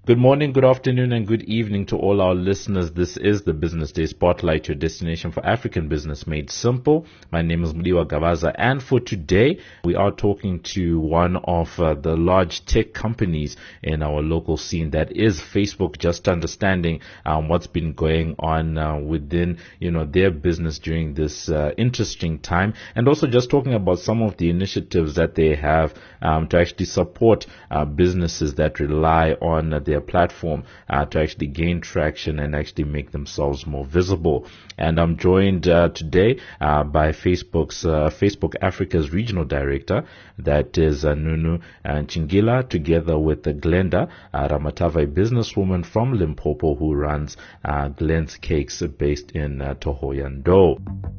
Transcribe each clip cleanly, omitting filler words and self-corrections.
Good morning, good afternoon, and good evening to all our listeners. This is the Business Day Spotlight, your destination for African business made simple. My name is Mudiwa Gavaza, and for today, we are talking to one of the large tech companies in our local scene, that is Facebook, just understanding what's been going on within, their business during this interesting time, and also just talking about some of the initiatives that they have to actually support businesses that rely on their platform to actually gain traction and actually make themselves more visible. And I'm joined today by Facebook Africa's regional director, that is Nunu Chingila, together with Glenda Ramatava, a businesswoman from Limpopo who runs Glenn's Cakes based in Thohoyandou.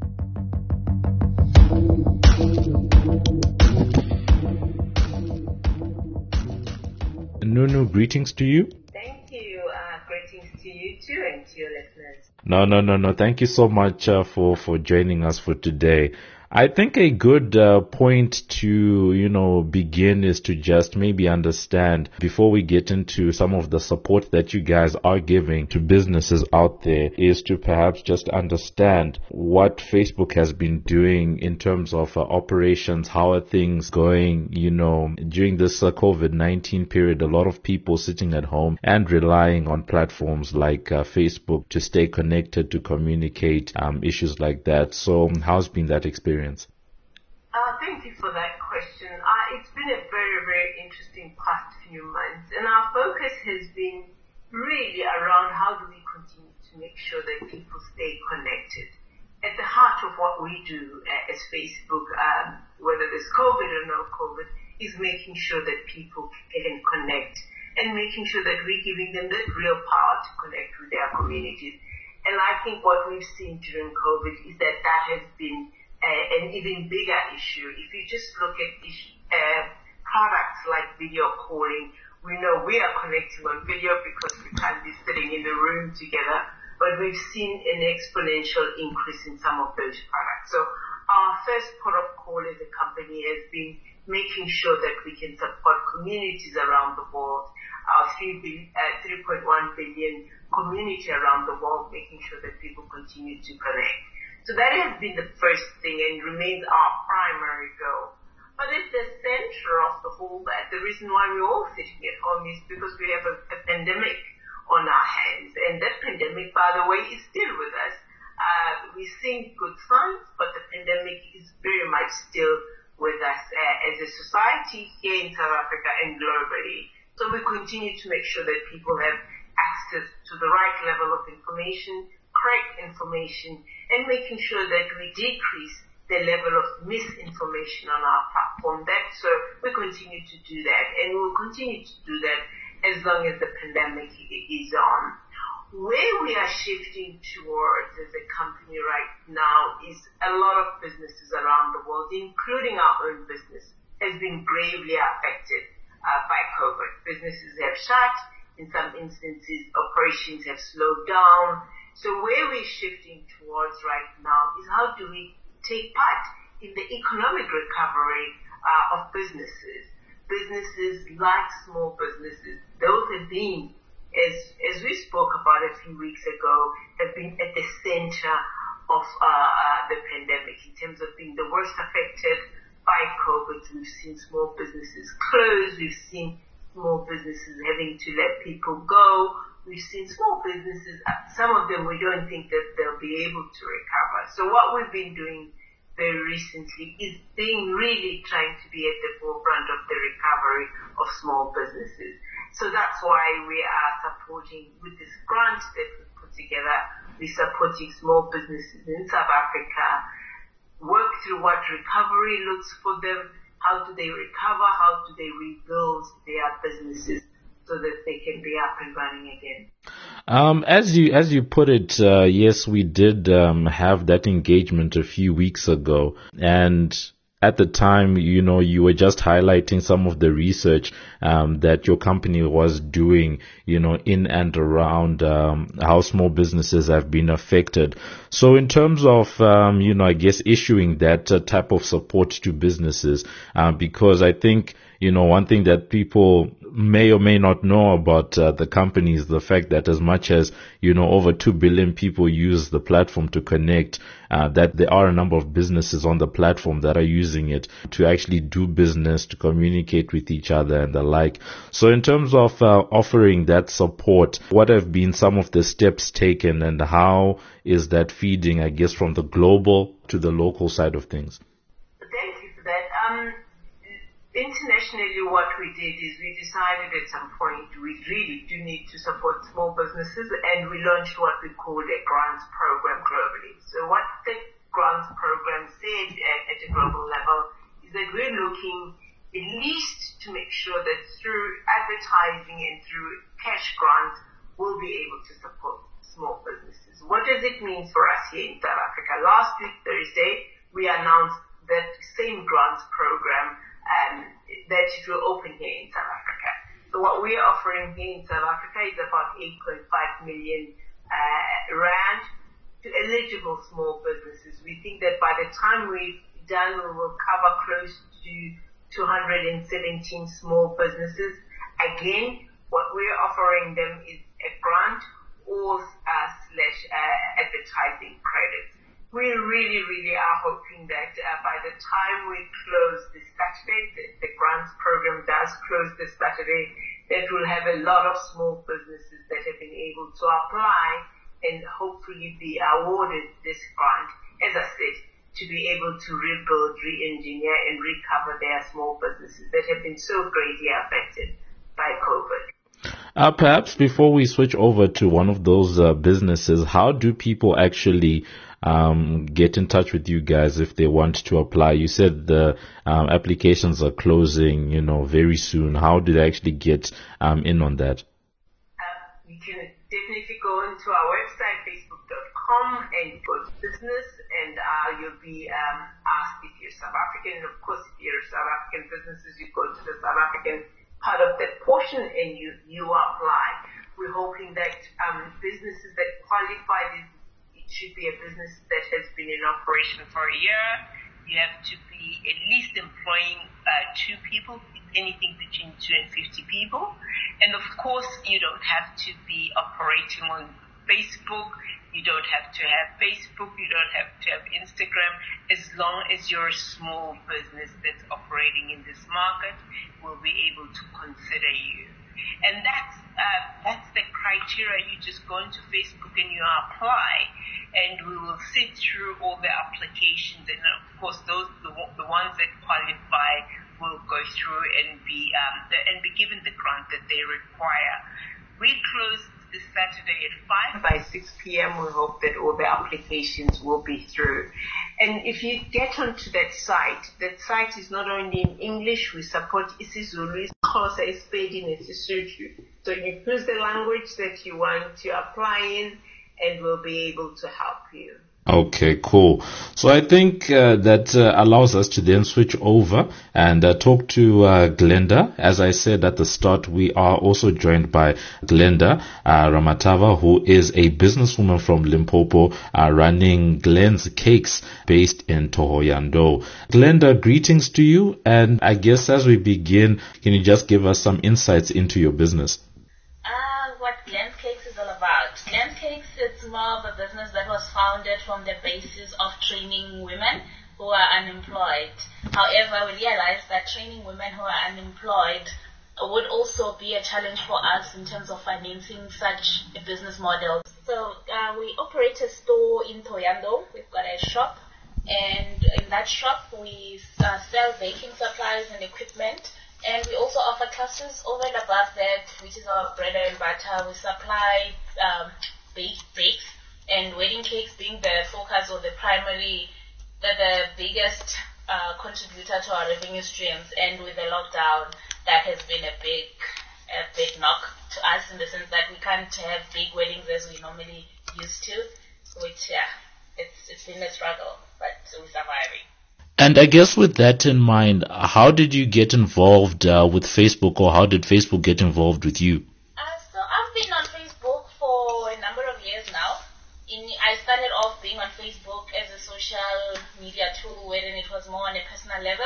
Nunu, greetings to you. Thank you. Greetings to you too and to your listeners. No. Thank you so much for joining us for today. I think a good point to, begin is to just maybe understand, before we get into some of the support that you guys are giving to businesses out there, is to perhaps just understand what Facebook has been doing in terms of operations. How are things going, during this COVID-19 period? A lot of people sitting at home and relying on platforms like Facebook to stay connected, to communicate, issues like that. So how's been that experience? Thank you for that question. It's been a very, very interesting past few months, and our focus has been really around how do we continue to make sure that people stay connected. At the heart of what we do as Facebook, whether there's COVID or no COVID, is making sure that people can connect and making sure that we're giving them that real power to connect with their communities. And I think what we've seen during COVID is that has been an even bigger issue. If you just look at products like video calling, we know we are connecting on video because we can't be sitting in the room together, but we've seen an exponential increase in some of those products. So our first port of call as a company has been making sure that we can support communities around the world, our 3.1 billion community around the world, making sure that people continue to connect. So that has been the first thing and remains our primary goal. But at the center of the whole the reason why we're all sitting at home is because we have a pandemic on our hands. And that pandemic, by the way, is still with us. We're seeing good signs, but the pandemic is very much still with us as a society here in South Africa and globally. So we continue to make sure that people have access to the right level of information, correct information, and making sure that we decrease the level of misinformation on our platform. So we continue to do that, and we'll continue to do that as long as the pandemic is on. Where we are shifting towards as a company right now is a lot of businesses around the world, including our own business, has been gravely affected by COVID. Businesses have shut. In some instances, operations have slowed down. So where we're shifting towards right now is how do we take part in the economic recovery of businesses. Businesses like small businesses, those have been, as we spoke about a few weeks ago, have been at the center of the pandemic in terms of being the worst affected by COVID. We've seen small businesses close. We've seen small businesses having to let people go. We've seen small businesses, some of them we don't think that they'll be able to recover. So what we've been doing very recently is really trying to be at the forefront of the recovery of small businesses. So that's why we are supporting with this grant that we put together. We're supporting small businesses in South Africa, work through what recovery looks for them, how do they recover, how do they rebuild their businesses, so that they can be up and running again. As you put it, yes, we did have that engagement a few weeks ago, and at the time, you were just highlighting some of the research that your company was doing, in and around how small businesses have been affected. So in terms of, I guess issuing that type of support to businesses, because I think, one thing that people may or may not know about the company is the fact that as much as, over 2 billion people use the platform to connect, that there are a number of businesses on the platform that are using it to actually do business, to communicate with each other and the like. So in terms of offering that support, what have been some of the steps taken, and how is that feeding, I guess, from the global to the local side of things? Thank you for that. Internationally, what we did is we decided at some point we really do need to support small businesses, and we launched what we called a grants program globally. So what the grants program said at a global level is that we're looking at least to make sure that through advertising and through cash grants, we'll be able to support small businesses. What does it mean for us here in South Africa? Last week, Thursday, we announced that same grants program that it will open here in South Africa. So what we're offering here in South Africa is about 8.5 million rand to eligible small businesses. We think that by the time we've done, we will cover close to 217 small businesses. Again, what we're offering them is a grant or slash advertising credits. We really are hoping that by the time we close this Saturday, the grants program does close this Saturday, that we'll have a lot of small businesses that have been able to apply and hopefully be awarded this grant, as I said, to be able to rebuild, re-engineer and recover their small businesses that have been so greatly affected by COVID. Perhaps before we switch over to one of those businesses, how do people actually get in touch with you guys if they want to apply? You said the applications are closing, very soon. How do they actually get in on that? You can definitely go into our website, facebook.com, and go to business, and you'll be asked if you're South African. Of course, if you're South African businesses, you go to the South African part of that portion and you apply. We're hoping that businesses that qualify, it should be a business that has been in operation for a year. You have to be at least employing 2 people, anything between 2 and 50 people. And of course, you don't have to be operating on Facebook. You don't have to have Facebook. You don't have to have Instagram. As long as you're a small business that's operating in this market, we'll be able to consider you. And that's the criteria. You just go into Facebook and you apply, and we will sit through all the applications. And of course, the ones that qualify will go through and be given the grant that they require. We close this Saturday at 5. By 6 p.m. we hope that all the applications will be through. And if you get onto that site is not only in English. We support isiZulu, Xhosa, Sepedi, and Sesotho. So you choose the language that you want to apply in, and we'll be able to help you. Okay, cool. So I think that allows us to then switch over and talk to Glenda. As I said at the start, we are also joined by Glenda Ramatava, who is a businesswoman from Limpopo, running Glenn's Cakes based in Thohoyandou. Glenda, greetings to you. And I guess as we begin, can you just give us some insights into your business? What Glenn's Cakes is all about. Glenn's Cakes is more of a business that was founded from the basis of training women who are unemployed. However, we realized that training women who are unemployed would also be a challenge for us in terms of financing such a business model. So we operate a store in Thohoyandou. We've got a shop, and in that shop we sell baking supplies and equipment. And we also offer classes over and above that, which is our bread and butter. We supply baked bakes, and wedding cakes being the focus or the primary, the biggest contributor to our revenue streams. And with the lockdown, that has been a big knock to us in the sense that we can't have big weddings as we normally used to, which, it's been a struggle, but we're surviving. And I guess with that in mind, how did you get involved with Facebook, or how did Facebook get involved with you? So I've been on Facebook for a number of years now. I started off being on Facebook as a social media tool, wherein it was more on a personal level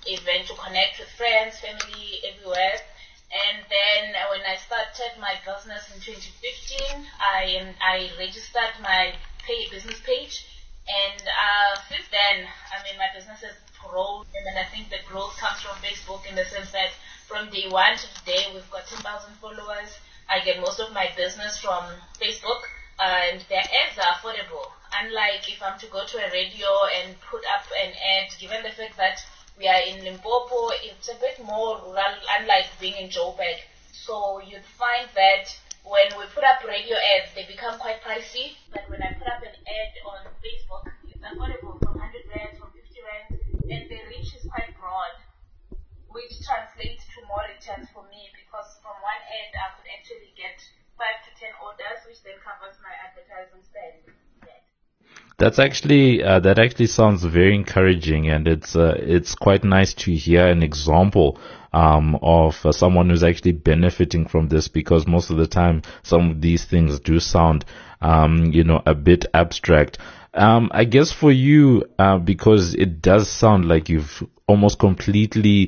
event to connect with friends, family, everywhere. And then when I started my business in 2015, I registered my business page. And since then, my business has grown. And I think the growth comes from Facebook in the sense that from day one to today, we've got 10,000 followers. I get most of my business from Facebook. And their ads are affordable. Unlike if I'm to go to a radio and put up an ad, given the fact that we are in Limpopo, it's a bit more rural, unlike being in Joburg. So you'd find that when we put up radio ads, they become quite pricey. But when I put up an ad on Facebook, it's affordable from 100 rands, from 50 rands, and the reach is quite broad, which translates to more returns for me because from one ad I could actually get 5 to 10 orders, which then covers my advertising spend. That actually sounds very encouraging, and it's quite nice to hear an example of someone who's actually benefiting from this, because most of the time some of these things do sound a bit abstract. I guess for you, because it does sound like you've almost completely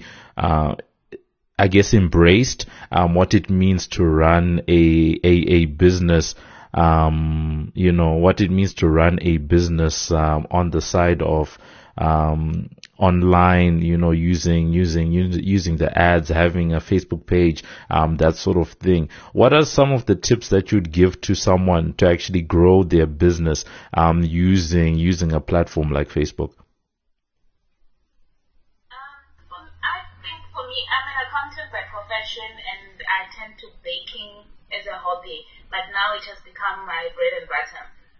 embraced what it means to run a business. What it means to run a business on the side of online, using the ads, having a Facebook page, that sort of thing. What are some of the tips that you'd give to someone to actually grow their business using a platform like Facebook? I think for me, I'm an accountant by profession, and I tend to baking as a hobby. But now it has become my bread and butter.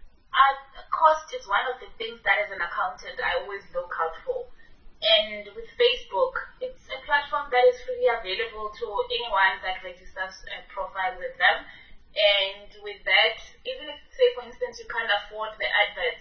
Cost is one of the things that as an accountant I always look out for. And with Facebook, it's a platform that is freely available to anyone that registers a profile with them. And with that, even if, say, for instance, you can't afford the adverts,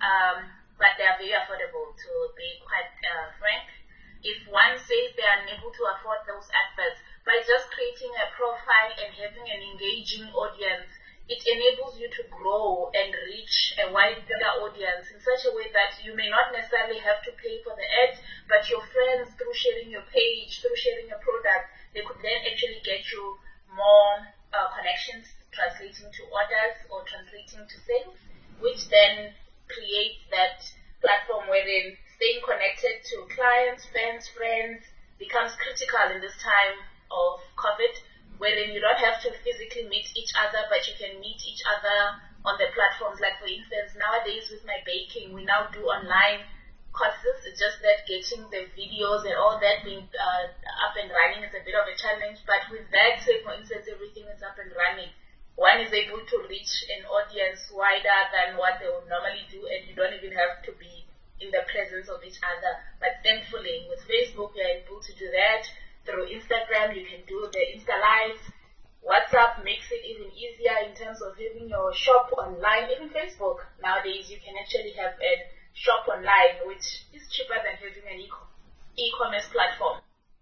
but they are very affordable, to be quite frank. If one says they are unable to afford those adverts, by just creating a profile and having an engaging audience, it enables you to grow and reach a wider audience in such a way that you may not necessarily have to pay for the ads, but your friends, through sharing your page, through sharing your product, they could then actually get you more connections, translating to orders or translating to sales, which then creates that platform wherein staying connected to clients, fans, friends becomes critical in this time of COVID, wherein you don't have to physically meet each other, but you can meet each other on the platforms. Like, for instance, nowadays with my baking, we now do online courses. It's just that getting the videos and all that being up and running is a bit of a challenge. But with that, say, for instance, everything is up and running, one is able to reach an audience wider than what they would normally do, and you don't even have to be in the presence of each other. But thankfully, with Facebook, we are able to do that. Through Instagram, you can do the Insta Lives. WhatsApp makes it even easier in terms of having your shop online. Even Facebook, nowadays, you can actually have a shop online, which is cheaper than having an e-commerce platform.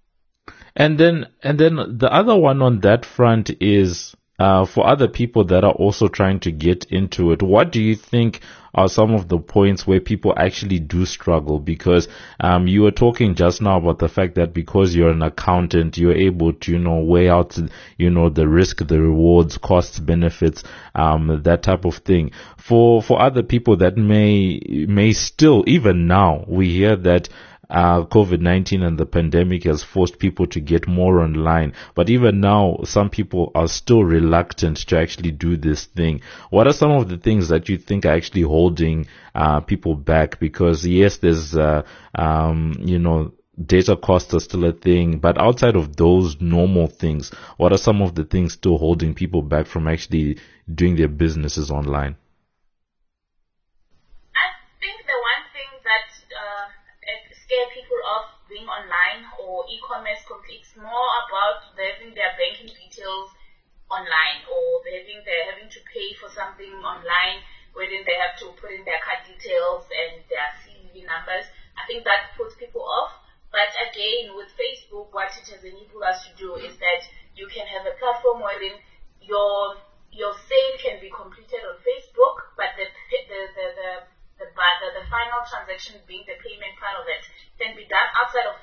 And then the other one on that front is, for other people that are also trying to get into it, what do you think are some of the points where people actually do struggle? Because you were talking just now about the fact that because you're an accountant, you're able to, weigh out, the risk, the rewards, costs, benefits, that type of thing. For other people that may still, even now, we hear that COVID-19 and the pandemic has forced people to get more online. But even now, some people are still reluctant to actually do this thing. What are some of the things that you think are actually holding people back? Because yes, there's, data costs are still a thing, but outside of those normal things, what are some of the things still holding people back from actually doing their businesses online? People off being online or e-commerce, it's more about having their banking details online, or having to pay for something online, wherein they have to put in their card details and their CVV numbers. I think that puts people off. But again, with Facebook, what it has enabled us to do is that you can have a platform wherein your sale can be completed on Facebook, but the final transaction being the payment part of it can be done outside of Facebook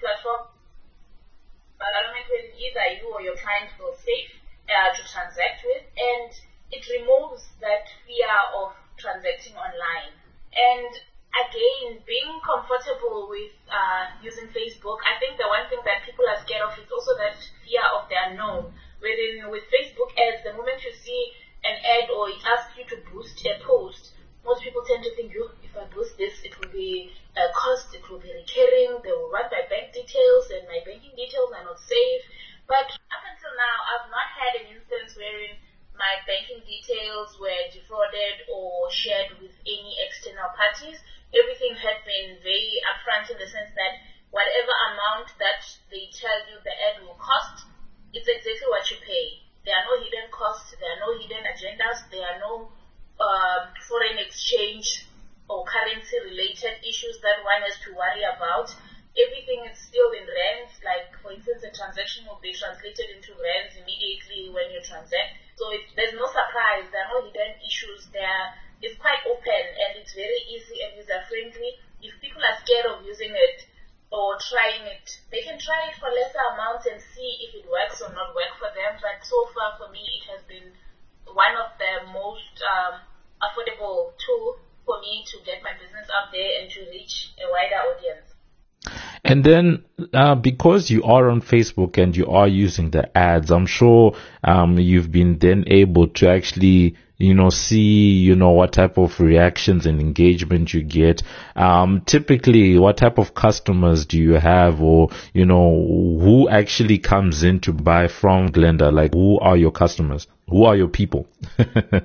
platform environment where either you or your client feel safe to transact with, and it removes that fear of transacting online. And again, being comfortable with using Facebook, I think the one thing that people are scared of is also that fear of the unknown. Wherein with Facebook ads, the moment you see an ad or it asks you to boost a post, most people tend to think, if I boost this, it will be a cost, it will be recurring, they will want my bank details, and my banking details are not safe. But up until now, I've not had an instance wherein my banking details were defrauded or shared with any external parties. Everything had been very upfront in the sense that whatever amount that they tell you the ad will cost, it's exactly what you pay. There are no hidden costs, there are no hidden agendas, there are no foreign exchange or currency related issues that one has to worry about. Everything is still in rands. Like, for instance, a transaction will be translated into rands immediately when you transact. So there's no surprise, there are no hidden issues there. It's quite open and it's very easy and user friendly. If people are scared of using it or trying it, they can try it for lesser amounts and see if it works or not work for them. But so far for me, it has been one of the most affordable tool for me to get my business out there and to reach a wider audience. And then, because you are on Facebook and you are using the ads, I'm sure you've been then able to actually, see, what type of reactions and engagement you get. Typically, what type of customers do you have, or, who actually comes in to buy from Glenda? Like, who are your customers? Who are your people? My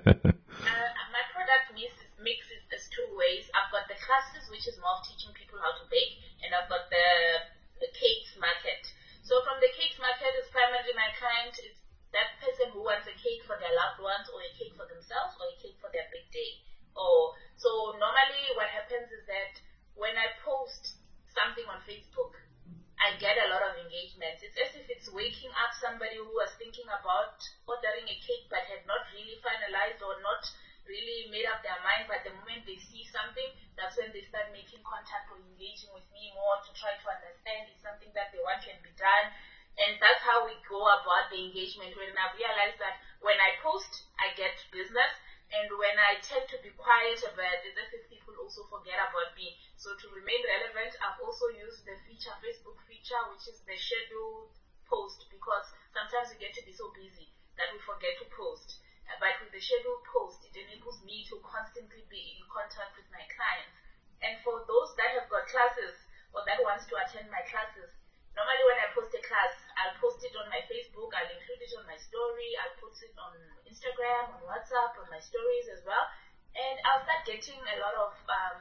product mixes as two ways. I've got the classes, which is more of teaching people how to bake, and I've got the cakes market. So from the cakes market, is primarily my client is that person who wants a cake for their loved ones, or a cake for themselves, or a cake for their big day. So normally what happens is that when I post something on Facebook, I get a lot of engagement. It's as if it's waking up somebody who was thinking about ordering a cake but had not really finalized or not really made up their mind, but the moment they see something, that's when they start making contact or engaging with me more to try to understand if something that they want can be done. And that's how we go about the engagement. When I realize that when I post, I get business, and when I tend to be quiet about it, that's if people also forget about me. So to remain relevant, I've also used the Facebook feature, which is the scheduled post, because sometimes we get to be so busy that we forget to post. But with the scheduled post, it enables me to constantly be in contact with my clients. And for those that have got classes or that wants to attend my classes, normally when I post a class, I'll post it on my Facebook, I'll include it on my story, I'll post it on Instagram, on WhatsApp, on my stories as well. And I'll start getting a lot of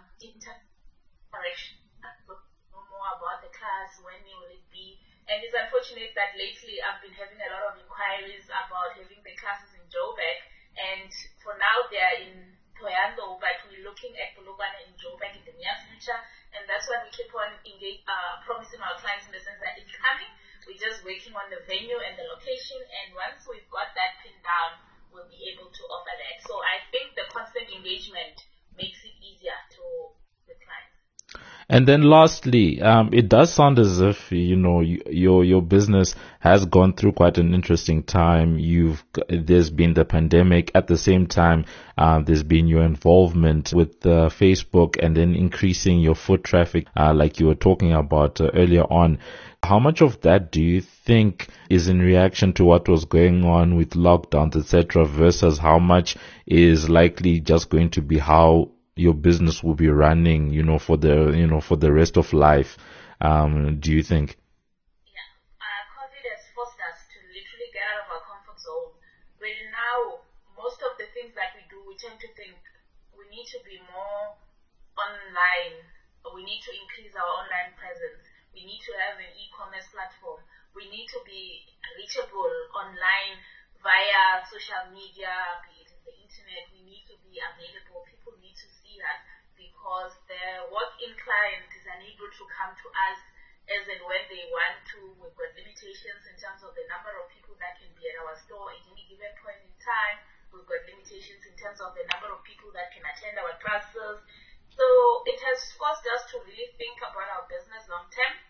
interaction. Know more about the class, when will it be. And it's unfortunate that lately I've been having a lot of inquiries about having the classes in Joburg. And for now they're in Thohoyandou, but we're looking at Polokwane in Joburg in the near future. And that's why we keep on promising our clients in the sense that it's coming. We're just working on the venue and the location. And once we've got that pinned down, we'll be able to offer that. So I think the constant engagement makes it easier to the clients. And then lastly, it does sound as if, your business has gone through quite an interesting time. There's been the pandemic. At the same time, there's been your involvement with Facebook and then increasing your foot traffic, like you were talking about earlier on. How much of that do you think is in reaction to what was going on with lockdowns, etc., versus how much is likely just going to be how your business will be running, for the rest of life? Do you think? Yeah, COVID has forced us to literally get out of our comfort zone. Where now, most of the things that we do, we tend to think we need to be more online, or we need to increase our online presence. We need to have an e-commerce platform. We need to be reachable online via social media, be it the internet. We need to be available. People need to see us because the walk-in client is unable to come to us as and when they want to. We've got limitations in terms of the number of people that can be at our store at any given point in time. We've got limitations in terms of the number of people that can attend our classes. So it has forced us to really think about our business long term.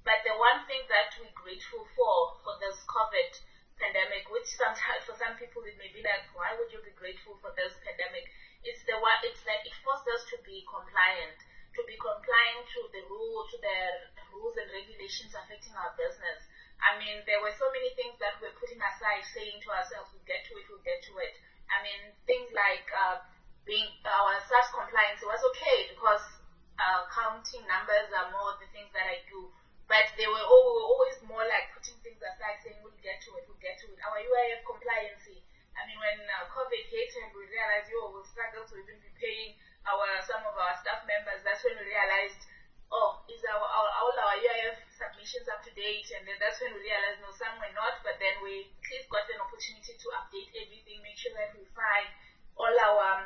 But the one thing that we're grateful for this COVID pandemic, which sometimes for some people it may be like, why would you be grateful for this pandemic? It's that it forced us to be compliant to the rules and regulations affecting our business. I mean, there were so many things that we're putting aside, saying to ourselves, we'll get to it. I mean, things like being our SARS compliance, it was okay because counting numbers are more the things that I do. But we were always more like putting things aside, saying we'll get to it. Our UIF compliancy. I mean, when COVID hit and we realized, we'll struggle to even be paying some of our staff members, that's when we realized, is all our UIF submissions up to date? And then that's when we realized, no, some were not, but then we at least got an opportunity to update everything, make sure that we find all our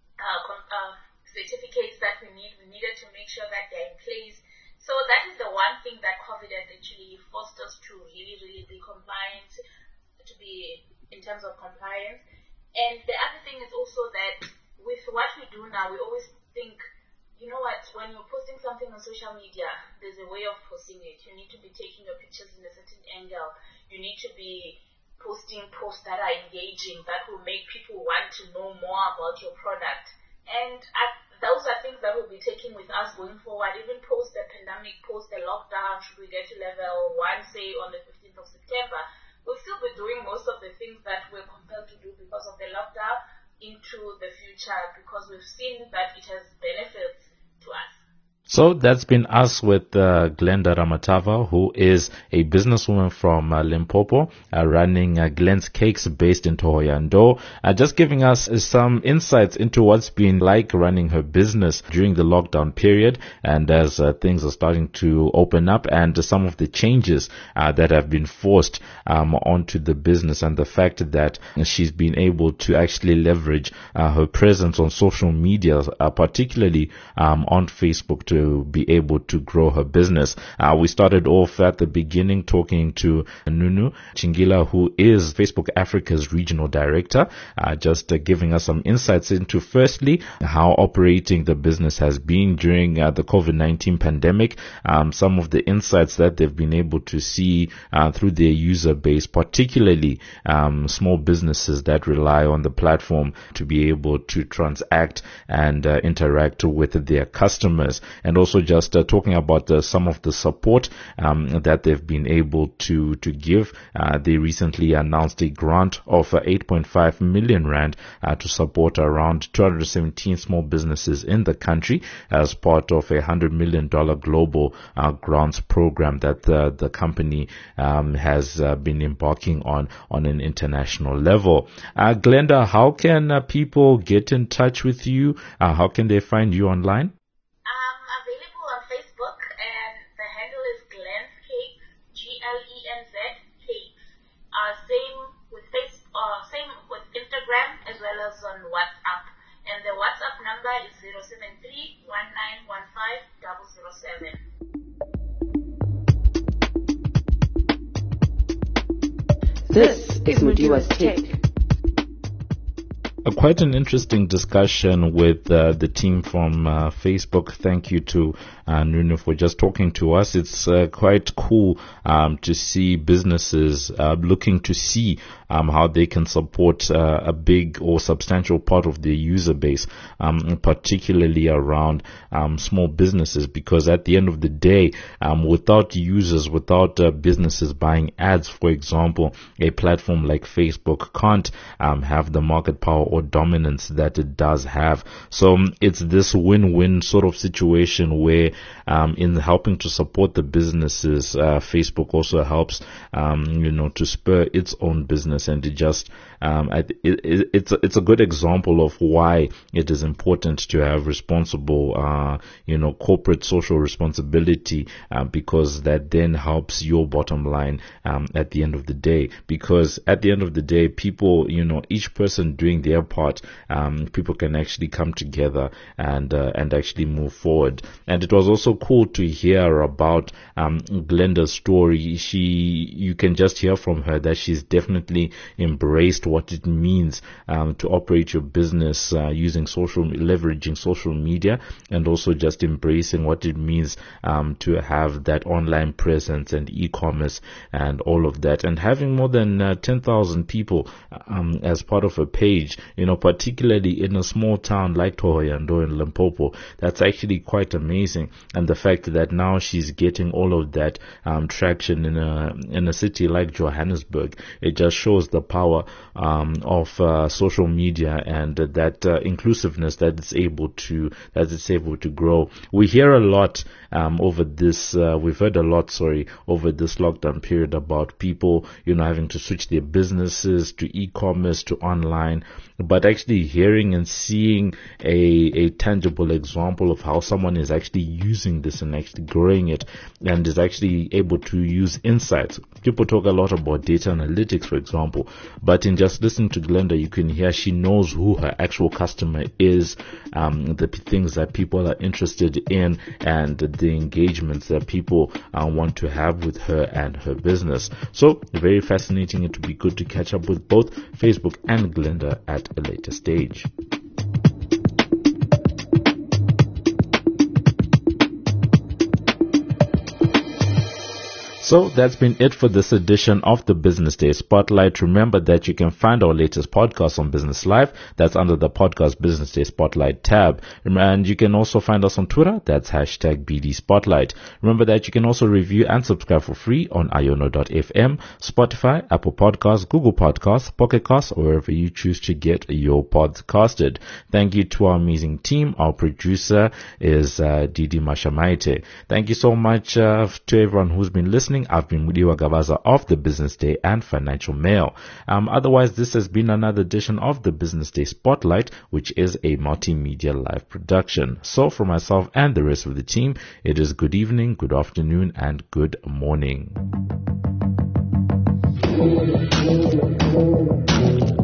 certificates that we needed to make sure that they're in place. So that is the one thing that COVID has actually forced us to really, really be compliant, to be in terms of compliance. And the other thing is also that with what we do now, we always think, you know what, when you're posting something on social media, there's a way of posting it. You need to be taking your pictures in a certain angle. You need to be posting posts that are engaging, that will make people want to know more about your product. And those are things that we'll be taking with us going forward, even post the pandemic, post the lockdown, should we get to level 1, say, on the 15th of September, we'll still be doing most of the things that we're compelled to do because of the lockdown into the future, because we've seen that it has benefits to us. So that's been us with Glenda Ramatava, who is a businesswoman from Limpopo, running Glenn's Cakes based in Thohoyandou, just giving us some insights into what's been like running her business during the lockdown period, and as things are starting to open up, and some of the changes that have been forced onto the business, and the fact that she's been able to actually leverage her presence on social media, particularly on Facebook, to be able to grow her business. We started off at the beginning talking to Nunu Chingila, who is Facebook Africa's regional director, just giving us some insights into, firstly, how operating the business has been during the COVID-19 pandemic, some of the insights that they've been able to see through their user base, particularly small businesses that rely on the platform to be able to transact and interact with their customers, and also just talking about some of the support that they've been able to give. They recently announced a grant of 8.5 million rand to support around 217 small businesses in the country as part of a $100 million global grants program that the company has been embarking on an international level. Glenda, how can people get in touch with you? How can they find you online? As well as on WhatsApp, and the WhatsApp number is 073-1915-007. This is Mudiwa's Take. Quite an interesting discussion with the team from Facebook. Thank you to Nunu for just talking to us. It's quite cool to see businesses looking to see how they can support a big or substantial part of their user base, particularly around small businesses, because at the end of the day, without users, without businesses buying ads, for example, a platform like Facebook can't have the market power or dominance that it does have. So it's this win-win sort of situation where in helping to support the businesses, Facebook also helps to spur its own business, and it just it's a good example of why it is important to have responsible corporate social responsibility, because that then helps your bottom line at the end of the day. Because at the end of the day, people, each person doing their apart, people can actually come together and actually move forward. And it was also cool to hear about Glenda's story. You can just hear from her that she's definitely embraced what it means to operate your business using leveraging social media, and also just embracing what it means to have that online presence and e-commerce and all of that, and having more than 10,000 people as part of a page, particularly in a small town like Thohoyandou in Limpopo. That's actually quite amazing. And the fact that now she's getting all of that traction in a city like Johannesburg, it just shows the power of social media and that inclusiveness that it's able to grow. We hear a lot over this lockdown period about people having to switch their businesses to e-commerce, to online, but actually hearing and seeing a tangible example of how someone is actually using this and actually growing it and is actually able to use insights. People talk a lot about data analytics, for example, but in just listening to Glenda, you can hear she knows who her actual customer is, the things that people are interested in, and the engagements that people want to have with her and her business. So very fascinating. It would be good to catch up with both Facebook and Glenda at a later stage. So that's been it for this edition of the Business Day Spotlight. Remember that you can find our latest podcast on Business Live. That's under the podcast Business Day Spotlight tab. And you can also find us on Twitter. That's #BD Spotlight. Remember that you can also review and subscribe for free on iono.fm, Spotify, Apple Podcasts, Google Podcasts, Pocket Casts, or wherever you choose to get your podcasted. Thank you to our amazing team. Our producer is Didi Mashamaite. Thank you so much to everyone who's been listening. I've been Mudiwa Gavaza of the Business Day and Financial Mail. Otherwise, this has been another edition of the Business Day Spotlight, which is a multimedia live production. So for myself and the rest of the team, it is good evening, good afternoon, and good morning.